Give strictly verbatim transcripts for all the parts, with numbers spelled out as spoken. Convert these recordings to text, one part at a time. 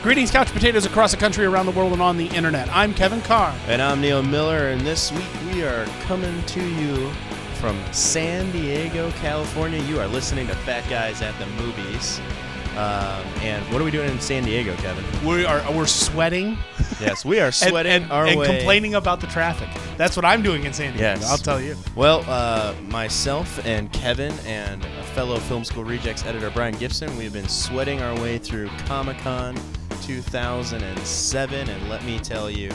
Greetings, couch potatoes across the country, around the world, and on the internet. I'm Kevin Carr. And I'm Neil Miller, and this week we are coming to you from San Diego, California. You are listening to Fat Guys at the Movies. Um, and what are we doing in San Diego, Kevin? We are we're sweating. Yes, we are sweating and, and, our and way. And complaining about the traffic. That's what I'm doing in San Diego, Yes. I'll tell you. Well, uh, myself and Kevin and a fellow Film School Rejects editor, Brian Gibson, we've been sweating our way through Comic-Con two thousand seven, and let me tell you,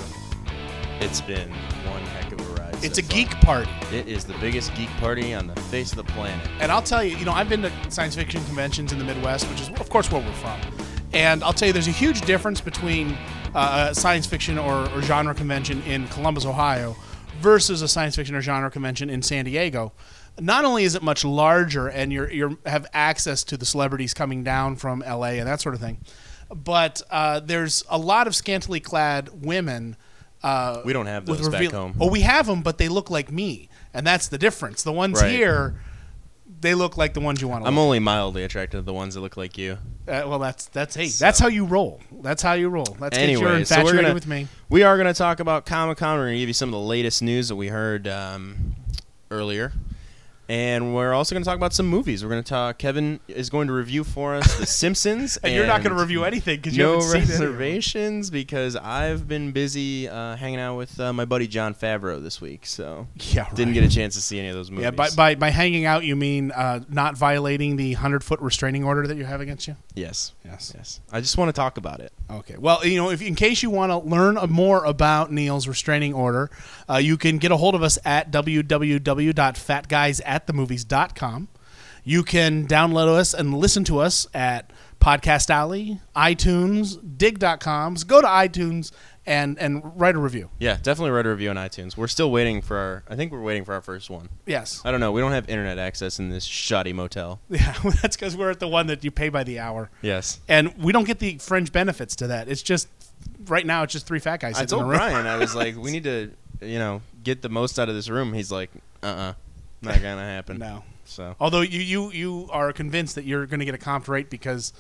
it's been one heck of a ride. It's so a far. geek party. It is the biggest geek party on the face of the planet. And I'll tell you, you know, I've been to science fiction conventions in the Midwest, which is, of course, where we're from. And I'll tell you, there's a huge difference between uh, a science fiction or, or genre convention in Columbus, Ohio, versus a science fiction or genre convention in San Diego. Not only is it much larger, and you you have access to the celebrities coming down from L A and that sort of thing, but uh, there's a lot of scantily clad women. Uh, we don't have those with reveal- back home. Oh, we have them, but they look like me, and that's the difference. The ones Right. here, they look like the ones you want to. I'm look. only mildly attracted to the ones that look like you. Uh, well, that's that's hey, So. that's how you roll. That's how you roll. That's Anyway, you're so we're infatuated gonna, with me. We are going to talk about Comic-Con. We're going to give you some of the latest news that we heard um, earlier. And we're also going to talk about some movies. We're going to talk. Kevin is going to review for us The Simpsons. And, you're not going to review anything because you no haven't seen it. reservations because I've been busy uh, hanging out with uh, my buddy Jon Favreau this week. So Yeah, right. didn't get a chance to see any of those movies. Yeah, by, by by hanging out, you mean uh, not violating the hundred-foot restraining order that you have against you? Yes. Yes. Yes. I just want to talk about it. Okay. Well, you know, if in case you want to learn more about Neil's restraining order, uh, you can get a hold of us at w w w dot fat guys at the movies dot com. You can download us and listen to us at Podcast Alley, iTunes, dig dot com. So go to iTunes and, and write a review. Yeah, definitely write a review on iTunes. We're still waiting for our. I think we're waiting for our first one. Yes. I don't know. We don't have internet access in this shoddy motel. Yeah, that's because we're at the one that you pay by the hour. Yes. And we don't get the fringe benefits to that. It's just, right now, it's just three fat guys I sitting in told a room. Brian, I was like, we need to, you know, get the most out of this room. He's like, uh-uh, not gonna happen. No. So Although you, you, you are convinced that you're going to get a comped rate because...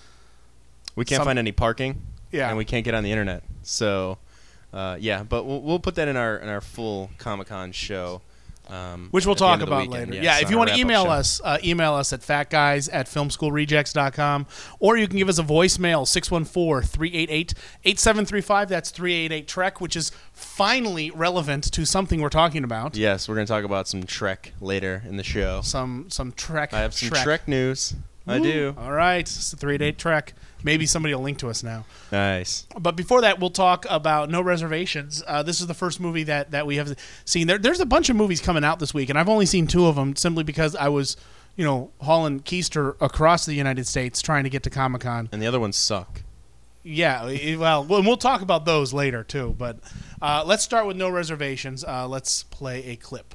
we can't Some- find any parking. Yeah. And we can't get on the internet. So, uh, yeah, but we'll we'll put that in our in our full Comic-Con show. Um, Which we'll at the talk end of the about weekend. later. Yes, yeah, if on you our want to wrap-up email show. us, uh, email us at fatguys at film school rejects dot com, or you can give us a voicemail, six one four, three eight eight, eight seven three five. That's three eight eight Trek, which is finally relevant to something we're talking about. Yes, we're going to talk about some Trek later in the show. Some some Trek. I have some Trek, Trek news. I Ooh, do. All right, it's the three eight eight Trek. Maybe somebody will link to us now. Nice. But before that, we'll talk about No Reservations. Uh, this is the first movie that, that we have seen. There, there's a bunch of movies coming out this week, and I've only seen two of them simply because I was, you know, hauling keister across the United States trying to get to Comic-Con. And the other ones suck. Yeah, eh, well, we'll we'll talk about those later, too. But uh, let's start with No Reservations. Uh, let's play a clip.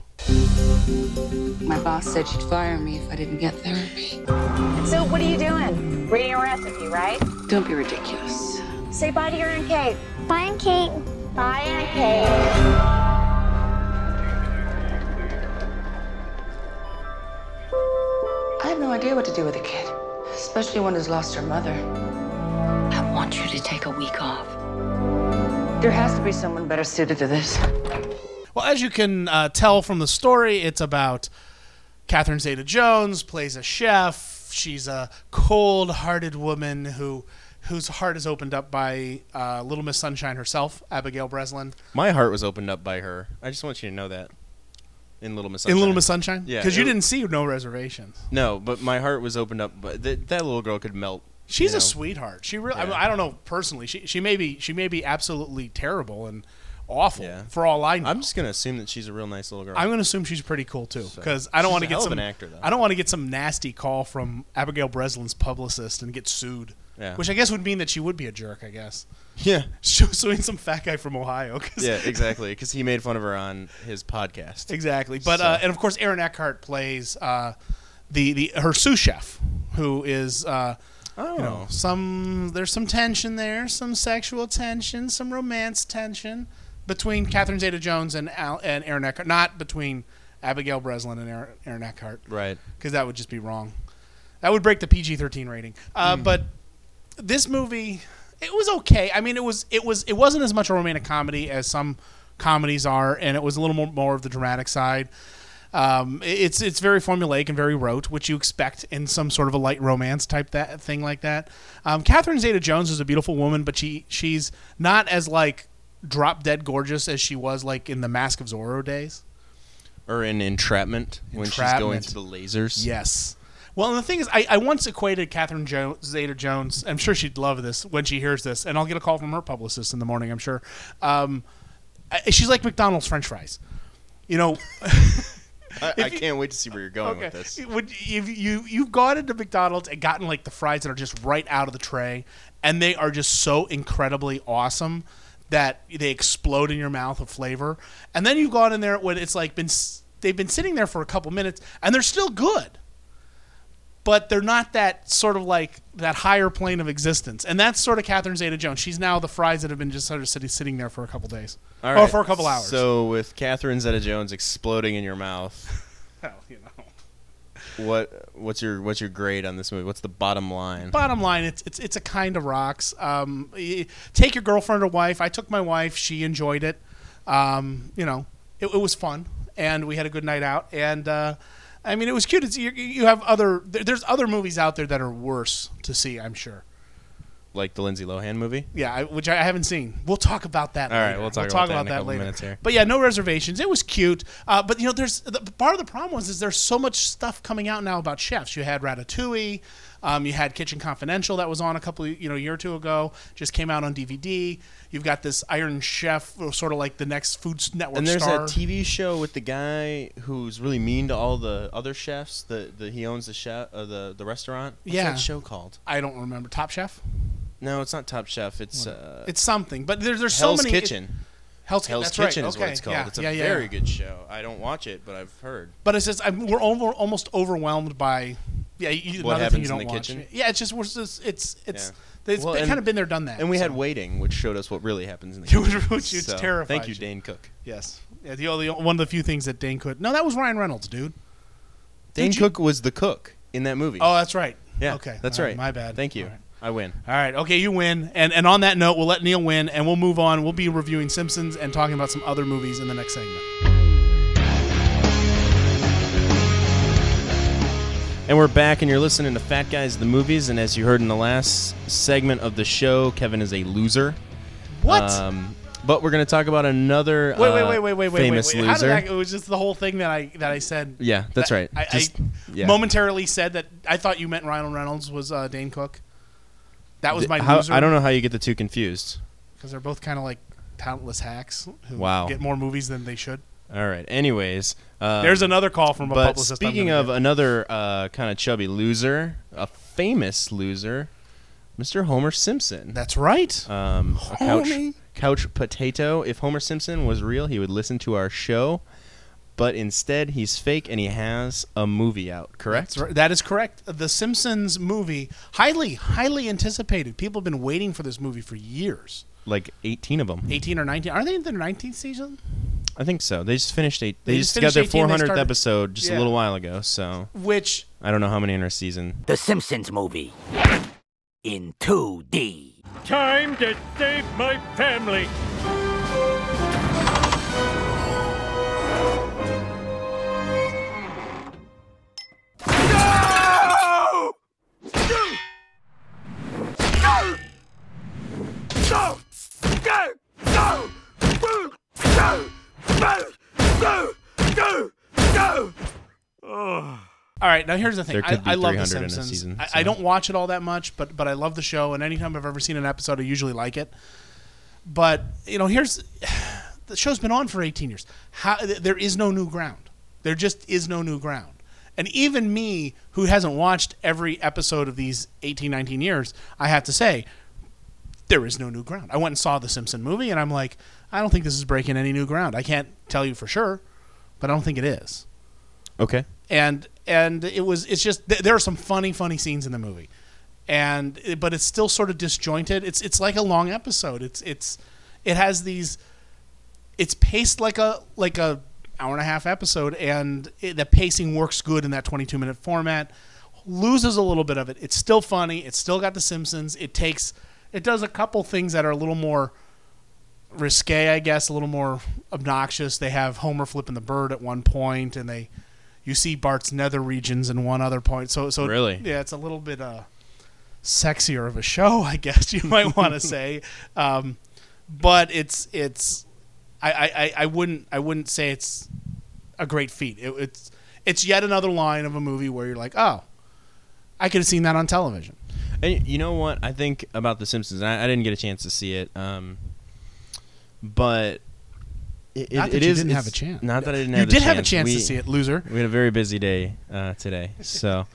My boss said she'd fire me if I didn't get therapy. So what are you doing? Reading a recipe, right? Don't be ridiculous. Say bye to your Aunt Kate. Bye, Aunt Kate. Bye, Aunt Kate. I have no idea what to do with a kid, especially one who's lost her mother. I want you to take a week off. There has to be someone better suited to this. Well, as you can uh, tell from the story, it's about Catherine Zeta-Jones plays a chef. She's a cold-hearted woman who whose heart is opened up by uh, Little Miss Sunshine herself, Abigail Breslin. My heart was opened up by her. I just want you to know that. In Little Miss Sunshine. In Little Miss Sunshine? Yeah, Because you it- didn't see No Reservations. No, but my heart was opened up. But th- that little girl could melt. She's you a know. sweetheart. She really. I, Yeah. mean, I don't know personally. She she may be she may be absolutely terrible and awful Yeah. for all I know. I'm just gonna assume that she's a real nice little girl. I'm going to assume she's pretty cool too, So- because I don't She's want to a get hell of some. an actor, though. I don't want to get some nasty call from Abigail Breslin's publicist and get sued. Yeah. Which I guess would mean that she would be a jerk. I guess yeah. she was suing some fat guy from Ohio. 'cause- Yeah, exactly. Because he made fun of her on his podcast. exactly. But So- uh, and of course Aaron Eckhart plays uh, the the her sous chef, who is. Uh, Oh. You know, some there's some tension there, some sexual tension, some romance tension between Catherine Zeta-Jones and Al, and Aaron Eckhart, not between Abigail Breslin and Aaron, Aaron Eckhart, Right. because that would just be wrong. That would break the P G thirteen rating. Uh, Mm. But this movie, It was okay. I mean, it was it was it wasn't as much a romantic comedy as some comedies are, and it was a little more, more of the dramatic side. Um, it's it's very formulaic and very rote, which you expect in some sort of a light romance type that thing like that. Um, Catherine Zeta-Jones is a beautiful woman, but she she's not as like drop dead gorgeous as she was like in the Mask of Zorro days. Or in Entrapment, when she's going Entrapment. through the lasers. Yes. Well, and the thing is, I, I once equated Catherine jo- Zeta-Jones. I'm sure she'd love this when she hears this, and I'll get a call from her publicist in the morning, I'm sure. Um, I- she's like McDonald's French fries. You know... I, I you, can't wait to see where you're going okay. with this. Would you, you you've gone into McDonald's and gotten like the fries that are just right out of the tray, and they are just so incredibly awesome that they explode in your mouth of flavor. And then you've gone in there when it's like been they've been sitting there for a couple minutes and they're still good, but they're not that sort of like that higher plane of existence. And that's sort of Catherine Zeta-Jones. She's now the fries that have been just sort of sitting sitting there for a couple days. All right. Or for a couple hours. So with Catherine Zeta-Jones exploding in your mouth, well, you know. what what's your what's your grade on this movie? What's the bottom line? Bottom line, it's it's it's a kind of rocks. Um, y- take your girlfriend or wife. I took my wife. She enjoyed it. Um, you know, it, it was fun, and we had a good night out. And uh, I mean, it was cute. It's, you, you have other there, there's other movies out there that are worse to see, I'm sure. Like the Lindsay Lohan movie? Yeah, I, which I haven't seen. We'll talk about that All later. right, we'll talk about that in a couple later. minutes here. But yeah, no reservations. It was cute. Uh, but, you know, there's the, part of the problem was is there's so much stuff coming out now about chefs. You had Ratatouille. Um, you had Kitchen Confidential that was on a couple, of, you know, a year or two ago. Just came out on D V D. You've got this Iron Chef, sort of like the next Food Network And there's star. that T V show with the guy who's really mean to all the other chefs. The, the he owns the chef, uh, the the restaurant. What's Yeah. that show called? I don't remember. Top Chef? No, it's not Top Chef. It's uh, It's something. But there's there's Hell's so many. Kitchen. It, Hell's, Hell's that's Kitchen right. is okay. what it's called. Yeah, It's a yeah, yeah, very yeah. good show. I don't watch it, but I've heard. But it's just I'm, we're over, almost overwhelmed by yeah. You, What another thing happens you in don't the watch. kitchen? Yeah, it's just we're just it's it's Yeah. it's Well, been, and- kind of been there, done that. And we had so. Waiting, which showed us what really happens in the Which- kitchen. which it's So, terrified Thank you, you. Dane Cook. Yes, yeah. The only one of the few things that Dane could. No, that was Ryan Reynolds, dude. Dane Did you- Cook was the cook in that movie. Oh, that's right. yeah. Okay, That's all right. My bad. Thank you. All right. I win. All right. Okay, you win. And and on that note, we'll let Neil win, and we'll move on. We'll be reviewing Simpsons and talking about some other movies in the next segment. And we're back, and you're listening to Fat Guys the Movies. And as you heard in the last segment of the show, Kevin is a loser. What? Um, but we're going to talk about another wait, wait, uh, wait, wait, wait, wait, famous wait, wait. How did loser. that, it was just the whole thing that I that I said. Yeah, that's that right. I, Just- I yeah. momentarily said that I thought you meant Ryan Reynolds was uh, Dane Cook. That was my How- loser. I don't know how you get the two confused. because they're both kind of like talentless hacks who Wow. get more movies than they should. All right. Anyways. Um, There's another call from a But publicist. I'm speaking gonna of get. another uh, kind of chubby loser, a famous loser, Mister Homer Simpson. That's right. Um, a couch, Homie. couch potato. If Homer Simpson was real, he would listen to our show. But instead, he's fake, and he has a movie out. Correct? That's right. That is correct. The Simpsons movie, highly, highly anticipated. People have been waiting for this movie for years. Like eighteen of them. eighteen or nineteen. Are they in the nineteenth season? I think so. They just finished eight. They, They just just got finished their eighteen, four they hundredth started- episode just Yeah. a little while ago. So Which I don't know how many in our season. The Simpsons movie in two D. Time to save my family. All right, now here's the thing. There could be I, I love The three hundred in a Simpsons. season, I, so. I don't watch it all that much, but but I love the show, and anytime I've ever seen an episode, I usually like it. But you know, here's the show's been on for eighteen years. How there is no new ground. There just is no new ground. And even me, who hasn't watched every episode of these eighteen, nineteen years, I have to say, there is no new ground. I went and saw the Simpson movie, and I'm like, I don't think this is breaking any new ground. I can't tell you for sure, but I don't think it is. Okay. and and it was it's just th- there are some funny funny scenes in the movie, and but it's still sort of disjointed. It's it's like a long episode. It's it's it has these. It's paced like a like a hour and a half episode, and it, the pacing works good in that twenty-two minute format. Loses a little bit of it. It's still funny. It's still got The Simpsons. It takes It does a couple things that are a little more risque, I guess, a little more obnoxious. They have Homer flipping the bird at one point, and they you see Bart's nether regions in one other point. So, so Really? yeah, it's a little bit uh, sexier of a show, I guess you might want to say. Um, but it's it's I, I, I wouldn't I wouldn't say it's a great feat. It, it's it's yet another line of a movie where you're like, oh, I could have seen that on television. And you know what I think about The Simpsons? I, I didn't get a chance to see it, um, but it, Not that it you is. didn't have it's- a chance. Not that I didn't You have. did the have a chance. chance we, to see it, loser. We had a very busy day uh, today, so.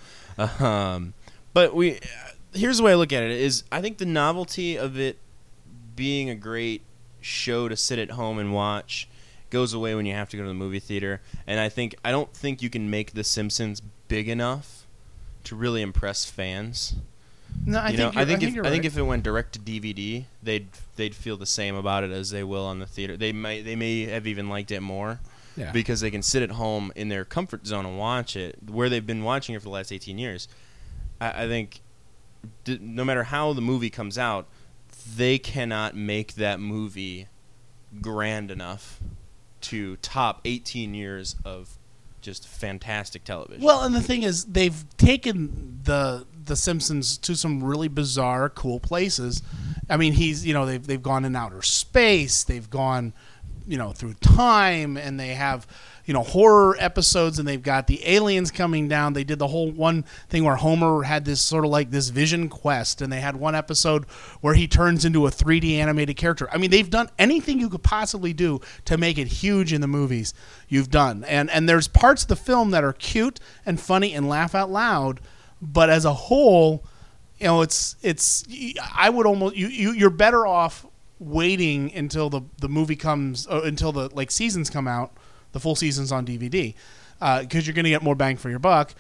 Um, but we. Uh, here's the way I look at it: is I think the novelty of it being a great show to sit at home and watch goes away when you have to go to the movie theater. And I think I don't think you can make The Simpsons big enough to really impress fans. No, I you think know, you're, I think, I think if you're I think right. if it went direct to D V D, they'd they'd feel the same about it as they will on the theater. They might they may have even liked it more Yeah. because they can sit at home in their comfort zone and watch it where they've been watching it for the last eighteen years. I, I think d- no matter how the movie comes out, they cannot make that movie grand enough to top eighteen years of just fantastic television. Well, and the thing is, they've taken the the Simpsons to some really bizarre, cool places. I mean, he's you know they've they've gone in outer space, they've gone you know through time, and they have you know horror episodes, and they've got the aliens coming down. They did the whole one thing where Homer had this sort of like this vision quest, and they had one episode where he turns into a three D animated character. I mean, they've done anything you could possibly do to make it huge in the movies. You've done, and and there's parts of the film that are cute and funny and laugh out loud, but as a whole, you know, it's it's. I would almost you, you you're better off waiting until the the movie comes uh, until the like seasons come out, the full seasons on D V D, because uh, you're going to get more bang for your buck.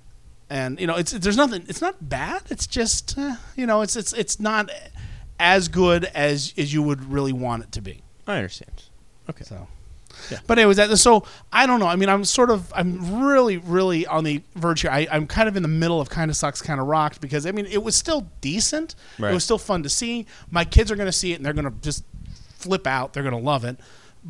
And you know, it's there's nothing. It's not bad. It's just uh, you know, it's it's it's not as good as as you would really want it to be. I understand. Okay. So, Yeah. but anyways, that, so I don't know. I mean, I'm sort of, I'm really, really on the verge here. I, I'm kind of in the middle of kind of sucks, kind of rocked because I mean, it was still decent. Right. It was still fun to see. My kids are going to see it and they're going to just flip out. They're going to love it.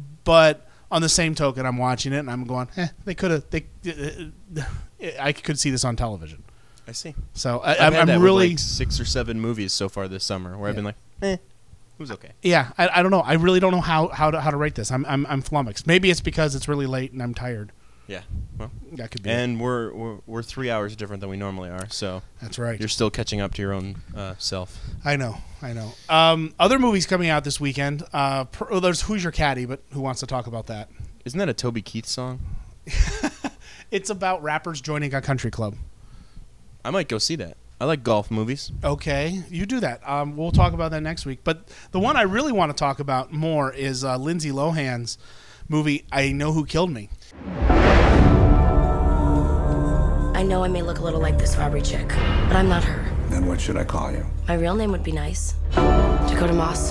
But on the same token, I'm watching it and I'm going, eh, they could have, they, uh, I could see this on television. I see. So I, I've I'm, had I'm that really, with like six or seven movies so far this summer where I've Yeah. been like, eh, it was okay. yeah, I, I don't know. I really don't know how, how to, how to rate this. I'm, I'm, I'm flummoxed. Maybe it's because it's really late and I'm tired. Yeah. Well, That could be it. and we're, we're we're three hours different than we normally are, so That's right. you're still catching up to your own uh, self. I know, I know. Um, other movies coming out this weekend. Uh, per, well, there's Who's Your Caddy, but who wants to talk about that? Isn't that a Toby Keith song? It's about rappers joining a country club. I might go see that. I like golf movies. Okay, you do that. Um, we'll talk about that next week. But the one I really want to talk about more is uh, Lindsay Lohan's movie, I Know Who Killed Me. I know I may look a little like this Aubrey chick, but I'm not her. Then what should I call you? My real name would be nice. Dakota Moss.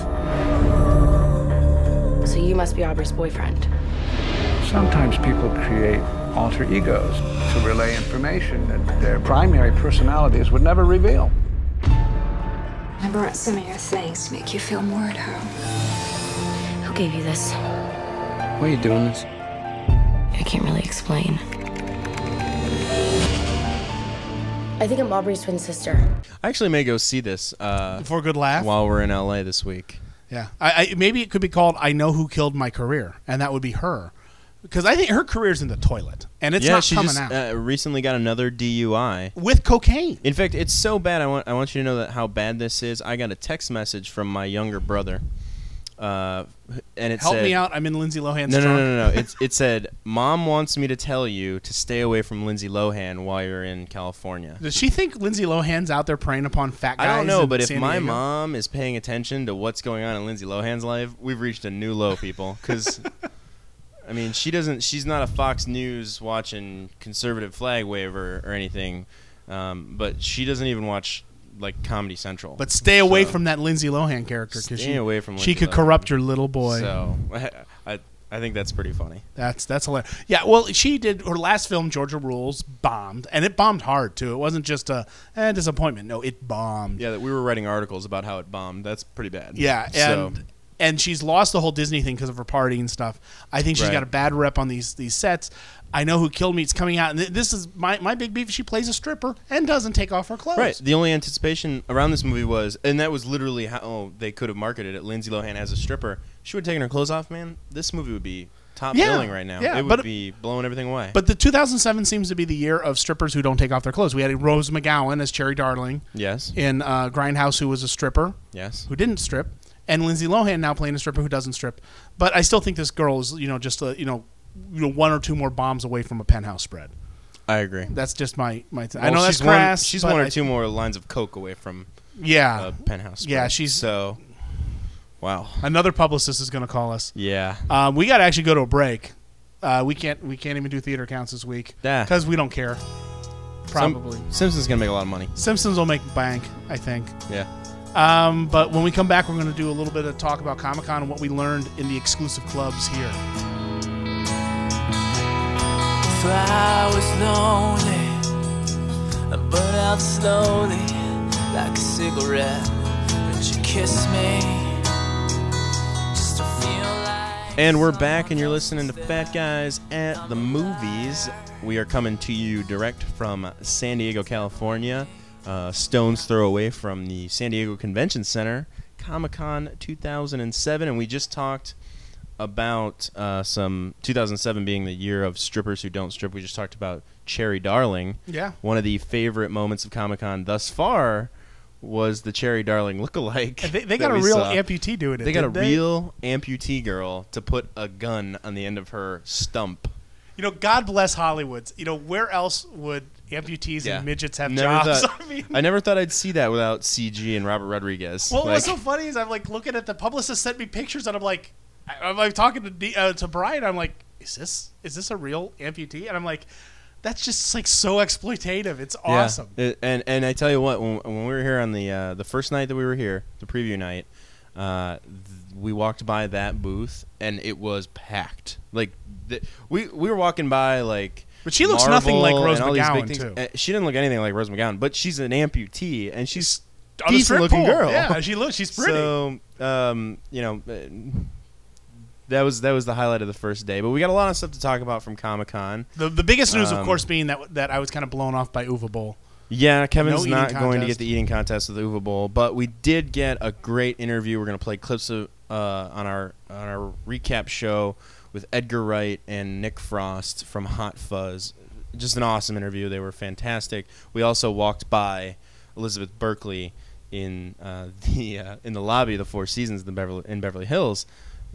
So you must be Aubrey's boyfriend. Sometimes people create alter egos to relay information that their primary personalities would never reveal. I brought some of your things to make you feel more at home. Who gave you this? Why are you doing this? I can't really explain. I think I'm Aubrey's twin sister. I actually may go see this uh, For a good laugh? while we're in L A this week. Yeah. I, I, maybe it could be called I Know Who Killed My Career, and that would be her. Because I think her career's in the toilet, and it's yeah, not she coming just out. Uh, recently got another D U I. With cocaine. In fact, it's so bad. I want I want you to know that how bad this is. I got a text message from my younger brother, uh, and it Help said, me out. I'm in Lindsay Lohan's No, no, trunk. no, no, no. It's, it said, "Mom wants me to tell you to stay away from Lindsay Lohan while you're in California." Does she think Lindsay Lohan's out there preying upon fat guys? I don't know, in but if San my Diego? mom is paying attention to what's going on in Lindsay Lohan's life, we've reached a new low, people. Because, I mean, she doesn't. She's not a Fox News watching conservative flag waver or anything, um, but she doesn't even watch like Comedy Central. But stay away So- from that Lindsay Lohan character because Stay she, away from she Lindsay could Lohan. corrupt your little boy. So I, I I think that's pretty funny. That's that's hilarious. Yeah, well, she did her last film, Georgia Rules, bombed, and it bombed hard too. It wasn't just a eh, disappointment. No, it bombed. Yeah, that we were writing articles about how it bombed. That's pretty bad. Yeah, and so. and she's lost the whole Disney thing because of her party and stuff. I think she's Right. got a bad rep on these these sets. I Know Who Killed Me. It's coming out, and th- this is my, my big beef. She plays a stripper and doesn't take off her clothes. Right. The only anticipation around this movie was, and that was literally how oh, they could have marketed it. Lindsay Lohan as a stripper. She would have taken her clothes off, man. This movie would be top Yeah, billing right now. yeah, it would but- be blowing everything away. But the two thousand seven seems to be the year of strippers who don't take off their clothes. We had Rose McGowan as Cherry Darling yes. in uh, Grindhouse, who was a stripper. Yes. Who didn't strip, and Lindsay Lohan now playing a stripper who doesn't strip. But I still think this girl is, you know, just a, you know, you know, one or two more bombs away from a penthouse spread. I agree. That's just my my. Th- Well, I know that's she's one, crass. She's but one or I- two more lines of coke away from Yeah, a penthouse. Spread. yeah. She's so. Wow. another publicist is going to call us. Yeah. Um, we got to actually go to a break. Uh, we can't. We can't even do theater counts this week. Yeah. Because we don't care. Probably. Some, Simpsons gonna make a lot of money. Simpsons will make bank, I think. Yeah. Um, but when we come back, we're going to do a little bit of talk about Comic-Con and what we learned in the exclusive clubs here. If I was lonely, I burn out slowly like a cigarette. Would you kiss me just to feel like? And we're back, and you're listening to Fat Guys at the Movies. We are coming to you direct from San Diego, California. Uh, stone's throw away from the San Diego Convention Center, Comic-Con two thousand seven, and we just talked about uh, some two thousand seven being the year of strippers who don't strip. We just talked about Cherry Darling. Yeah. One of the favorite moments of Comic-Con thus far was the Cherry Darling lookalike. They, they that got a we real saw. amputee doing it. They got a didn't they? real amputee girl to put a gun on the end of her stump. You know, God bless Hollywood. You know, where else would amputees Yeah. and midgets have Never jobs? thought- I mean, I never thought I'd see that without C G and Robert Rodriguez. well, Like, what's so funny is I'm like looking at the publicist sent me pictures, and I'm like, I- I'm like talking to D, uh, to Brian. I'm like, is this is this a real amputee? And I'm like, that's just like so exploitative. It's yeah. awesome. It- and and I tell you what, when, when we were here on the uh, the first night that we were here, the preview night, uh, th- we walked by that booth and it was packed. Like the, we we were walking by like. But she looks nothing like Marvel Rose and all these big McGowan, things. too. Uh, She didn't look anything like Rose McGowan, but she's an amputee and she's On a decent strip looking pole. girl. Yeah, she looks. She's pretty. So, um, you know, uh, that was that was the highlight of the first day. But we got a lot of stuff to talk about from Comic-Con. the the biggest news, of um, course, being that that I was kind of blown off by Uva Bowl. Yeah, Kevin's No not eating going to contest. get the eating contest with the Uva Bowl, but we did get a great interview. We're going to play clips of uh, on our on our recap show with Edgar Wright and Nick Frost from Hot Fuzz. Just an awesome interview. They were fantastic. We also walked by Elizabeth Berkley in uh, the uh, in the lobby of the Four Seasons in, the Beverly, in Beverly Hills.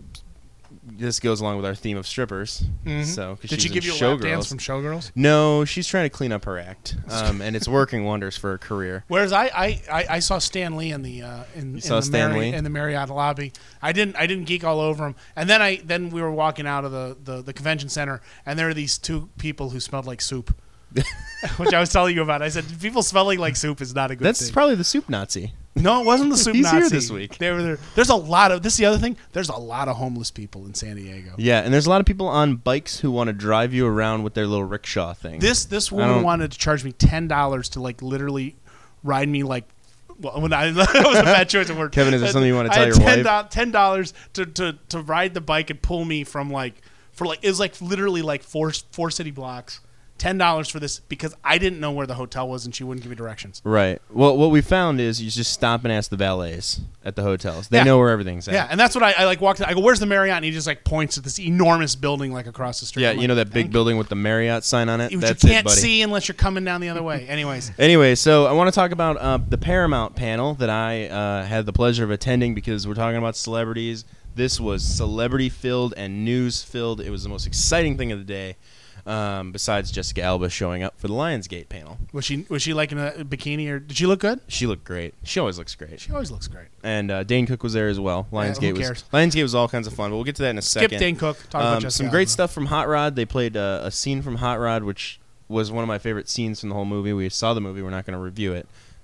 This goes along with our theme of strippers. Mhm. So, 'cause Did she's she give in you a lap Showgirls. dance from Showgirls? No, she's trying to clean up her act, um, and it's working wonders for her career. Whereas I, I, I, I saw Stan Lee in the uh, in, in saw the Stan Marri- Lee? in the Marriott lobby. I didn't I didn't geek all over him. And then I then we were walking out of the, the, the convention center, and there were these two people who smelled like soup, which I was telling you about. I said people smelling like soup is not a good That's thing. probably the soup Nazi. No, it wasn't the soup He's Nazi. here this week. They were there. There's a lot of this. Is the other thing. There's a lot of homeless people in San Diego. Yeah, and there's a lot of people on bikes who want to drive you around with their little rickshaw thing. This this I woman don't- wanted to charge me ten dollars to like literally ride me like. Well, when I that was a bad choice of word. Kevin, is there something you want to I tell had your ten wife? do- Ten dollars to, to to ride the bike and pull me from like for like it was like literally like four four city blocks. Ten dollars for this because I didn't know where the hotel was and she wouldn't give me directions. Right. Well, what we found is you just stop and ask the valets at the hotels. They Yeah. know where everything's at. Yeah, and that's what I, I like walked. I go, "Where's the Marriott?" And he just like points at this enormous building like across the street. Yeah, I'm you like, know that big "Thank building with the Marriott sign on it? you." That's you it, can't buddy. see unless you're coming down the other way. Anyways, Anyway, so I want to talk about uh, the Paramount panel that I uh, had the pleasure of attending because we're talking about celebrities. This was celebrity-filled and news-filled. It was the most exciting thing of the day, um, besides Jessica Alba showing up for the Lionsgate panel. was she was she like in a bikini or did she look good? She looked great. She always looks great. She always looks great. And uh, Dane Cook was there as well. Lionsgate who cares? was Lionsgate was all kinds of fun, but we'll get to that in a Skip second. Dane Cook. Talk about Um, Jessica some great Alba. stuff from Hot Rod. They played uh, a scene from Hot Rod, which was one of my favorite scenes from the whole movie. We saw the movie. We're not going to review it.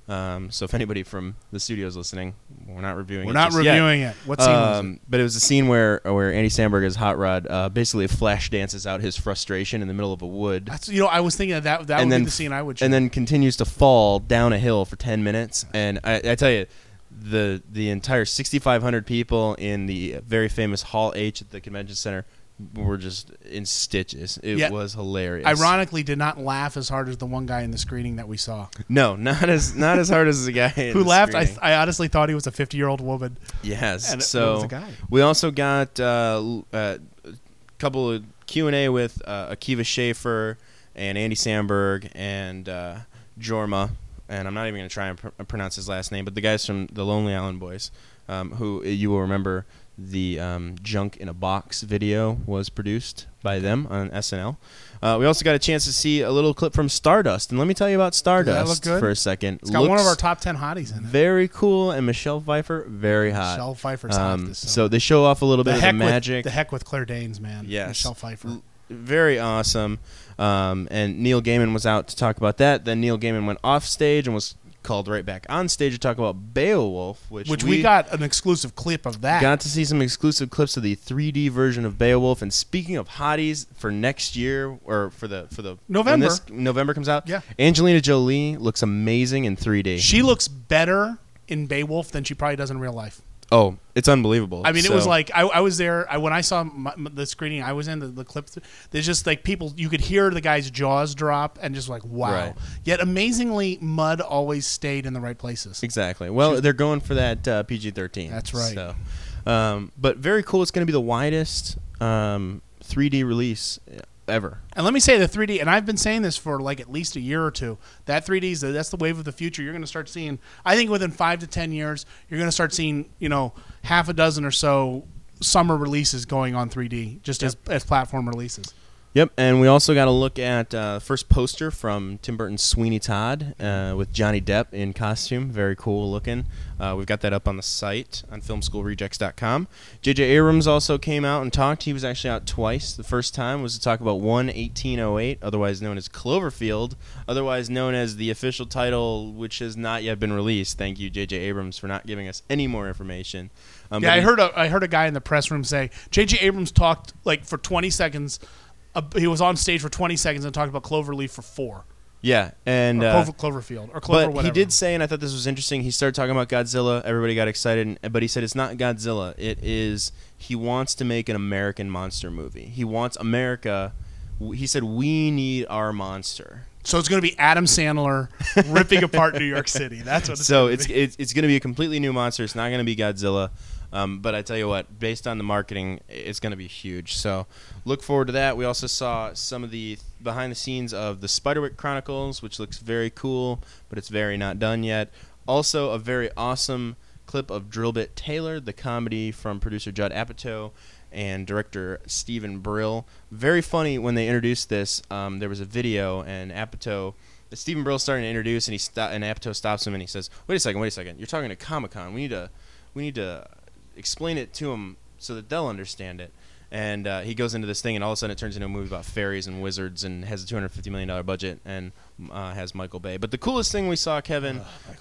Um, so if anybody from the studio is listening, we're not reviewing We're it. not just reviewing yet. it. What scene was um, it? But it was a scene where where Andy Samberg as Hot Rod uh, basically flash dances out his frustration in the middle of a wood. That's, you know, I was thinking that that, that and would then, be the scene I would shoot. And then continues to fall down a hill for ten minutes. And I, I tell you, the the entire sixty-five hundred people in the very famous Hall H at the convention center were just in stitches. It Yeah. was hilarious. Ironically, did not laugh as hard as the one guy in the screening that we saw. No, not as not as hard as the guy in who the laughed. I, screening. I honestly thought he was a fifty-year-old woman. Yes. And it- so it was a guy. we also got uh, l- uh, a couple of Q and A with uh, Akiva Schaffer and Andy Samberg and uh, Jorma, and I'm not even going to try and pr- pronounce his last name, but the guys from the Lonely Island Boys, um, who you will remember the um, Junk in a Box video was produced by them on S N L. Uh, we also got a chance to see a little clip from Stardust, and let me tell you about Stardust look good? for a second. It's got one of Looks our top ten hotties in it. very cool, and Michelle Pfeiffer, very hot. Michelle Pfeiffer's hot Um, this so summer. they show off a little the bit of heck the magic. With, the heck with Claire Danes, man. Yes. Michelle Pfeiffer. L- Very awesome. Um, and Neil Gaiman was out to talk about that. Then Neil Gaiman went off stage and was called right back on stage to talk about Beowulf, which, Which we, got an exclusive clip of that. got to see some exclusive clips of the three D version of Beowulf. And speaking of hotties for next year, or for the for the November. when this November comes out, Yeah. Angelina Jolie looks amazing in three D. She looks better in Beowulf than she probably does in real life. Oh, it's unbelievable. I mean, it So- was like I, I was there. I, when I saw my, my- the screening, I was in the, the clip. There's just like people, you could hear the guy's jaws drop, and just like wow. Right. Yet amazingly, Mud always stayed in the right places. Exactly. Well, they're going for that uh, P G thirteen. That's right. So, um, but very cool. It's going to be the widest um, three D release ever. And let me say the three D, and I've been saying this for like at least a year or two. That three D is the, that's the wave of the future. You're going to start seeing. I think within five to ten years, you're going to start seeing you know half a dozen or so summer releases going on three D, just Yep. as as platform releases. Yep, and we also got to look at uh, first poster from Tim Burton's Sweeney Todd uh, with Johnny Depp in costume. Very cool looking. Uh, we've got that up on the site on film school rejects dot com. J J Abrams also came out and talked. He was actually out twice. The first time was to talk about one eighteen oh eight, otherwise known as Cloverfield, otherwise known as the official title, which has not yet been released. Thank you, J J Abrams, for not giving us any more information. Um, Yeah, but I he- heard a I heard a guy in the press room say J J Abrams talked like for twenty seconds. Uh, he was on stage for twenty seconds and talked about Cloverleaf for four. Yeah, and Or uh, Clover, Cloverfield or Clover. but whatever. he did say, and I thought this was interesting. He started talking about Godzilla. Everybody got excited, and, but he said it's not Godzilla. It is he wants to make an American monster movie. He wants America. w- He said we need our monster. So it's going to be Adam Sandler ripping apart New York City. That's what. It's So gonna it's be. it's, it's going to be a completely new monster. It's not going to be Godzilla. Um, but I tell you what, based on the marketing, it's going to be huge. So look forward to that. We also saw some of the behind the scenes of the Spiderwick Chronicles, which looks very cool, but it's very not done yet. Also, a very awesome clip of Drillbit Taylor, the comedy from producer Judd Apatow and director Stephen Brill. Very funny when they introduced this. Um, there was a video, and Apatow. Stephen Brill starting to introduce, and he sto- and Apatow stops him, and he says, "Wait a second, wait a second. You're talking to Comic-Con. We need to, we need to explain it to them so that they'll understand it." And uh, he goes into this thing, and all of a sudden it turns into a movie about fairies and wizards, and has a two hundred fifty million dollars budget, and uh, has Michael Bay. But the coolest thing we saw, Kevin,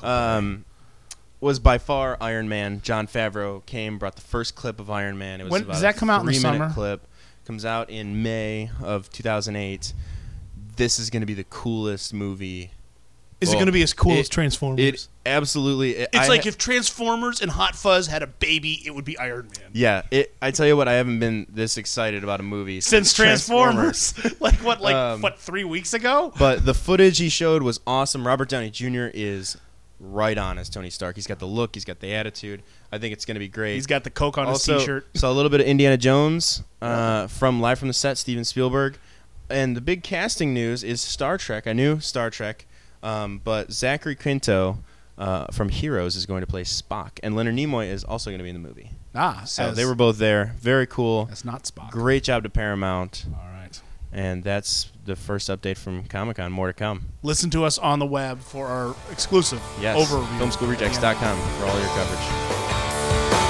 um, was by far Iron Man. Jon Favreau came, brought the first clip of Iron Man. It was When- about does a that come out in the three-minute summer? clip. Comes out in May of two thousand eight. This is going to be the coolest movie. Is it Well, going to be as cool it- as Transformers? It absolutely. It, it's I like ha- if Transformers and Hot Fuzz had a baby, it would be Iron Man. Yeah, it, I tell you what, I haven't been this excited about a movie Since since, Transformers, like what, like Um, what, three weeks ago? But the footage he showed was awesome. Robert Downey Junior is right on as Tony Stark. He's got the look, he's got the attitude. I think it's going to be great. He's got the Coke on also, his T-shirt. Saw a little bit of Indiana Jones uh, from Live from the Set, Steven Spielberg. And the big casting news is Star Trek. I knew Star Trek, um, but Zachary Quinto uh, from Heroes is going to play Spock, and Leonard Nimoy is also going to be in the movie. Ah, So as- they were both there. Very cool. That's not Spock. Great job to Paramount. All right. And that's the first update from Comic-Con. More to come. Listen to us on the web for our exclusive Yes. overview. film school rejects dot com for all your coverage.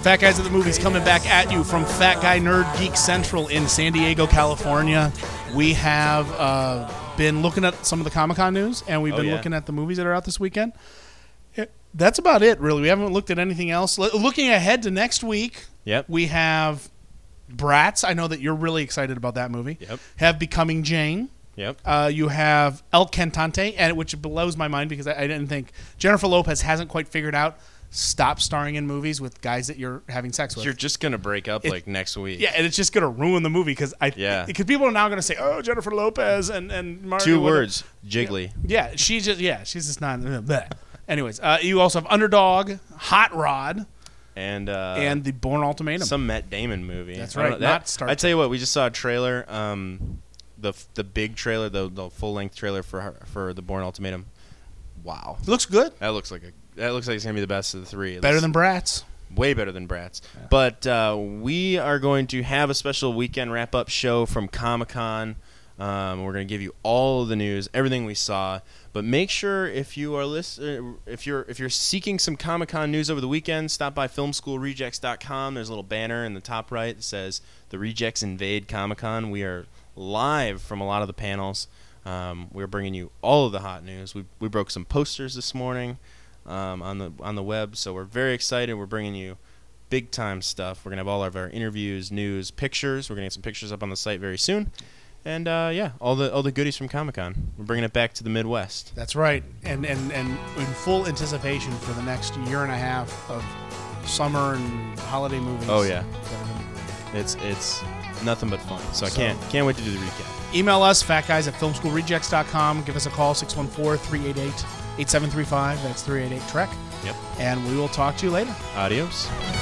Fat Guys at the Movies coming back at you from Fat Guy Nerd Geek Central in San Diego, California. We have uh, been looking at some of the Comic-Con news, and we've Oh, been yeah. looking at the movies that are out this weekend. It, that's about it, really. We haven't looked at anything else. L- looking ahead to next week, Yep. we have Bratz. I know that you're really excited about that movie. Yep. Have Becoming Jane. Yep. Uh, you have El Cantante, and which blows my mind because I, I didn't think Jennifer Lopez hasn't quite figured out stop starring in movies with guys that you're having sex with. You're just gonna break up It- like next week. Yeah, and it's just gonna ruin the movie because I Yeah. because people are now gonna say, oh, Jennifer Lopez and and Mario. Two whatever. words, jiggly. Yeah, she's just yeah, she's just not. Bleh. Anyways, uh, you also have Underdog, Hot Rod, And uh, and the Bourne Ultimatum. some Matt Damon movie. That's I don't right, know, not that- Star I tell you what, we just saw a trailer. Um, the the big trailer, the the full length trailer for for the Bourne Ultimatum. Wow, Looks good. that looks like a that looks like it's gonna be the best of the three. It Better looks than Bratz. way better than Bratz. But uh, we are going to have a special weekend wrap up show from Comic Con. Um, we're going to give you all of the news, everything we saw. But make sure if you are list- uh, if you're if you're seeking some Comic Con news over the weekend, stop by film school rejects dot com. There's a little banner in the top right that says "The Rejects Invade Comic Con." We are live from a lot of the panels. Um, we're bringing you all of the hot news. We we broke some posters this morning um, on the on the web, so we're very excited. We're bringing you big time stuff. We're gonna have all of our interviews, news, pictures. We're gonna get some pictures up on the site very soon. And uh, yeah, all the all the goodies from Comic-Con. We're bringing it back to the Midwest. That's right, and and and in full anticipation for the next year and a half of summer and holiday movies. Oh, yeah. that are gonna be great. It's it's nothing but fun. So, I So- can't can't wait to do the recap. Email us, fatguys at film school rejects dot com. Give us a call, six one four, three eight eight, eight seven three five. That's three eight eight, Trek. Yep. And we will talk to you later. Adios.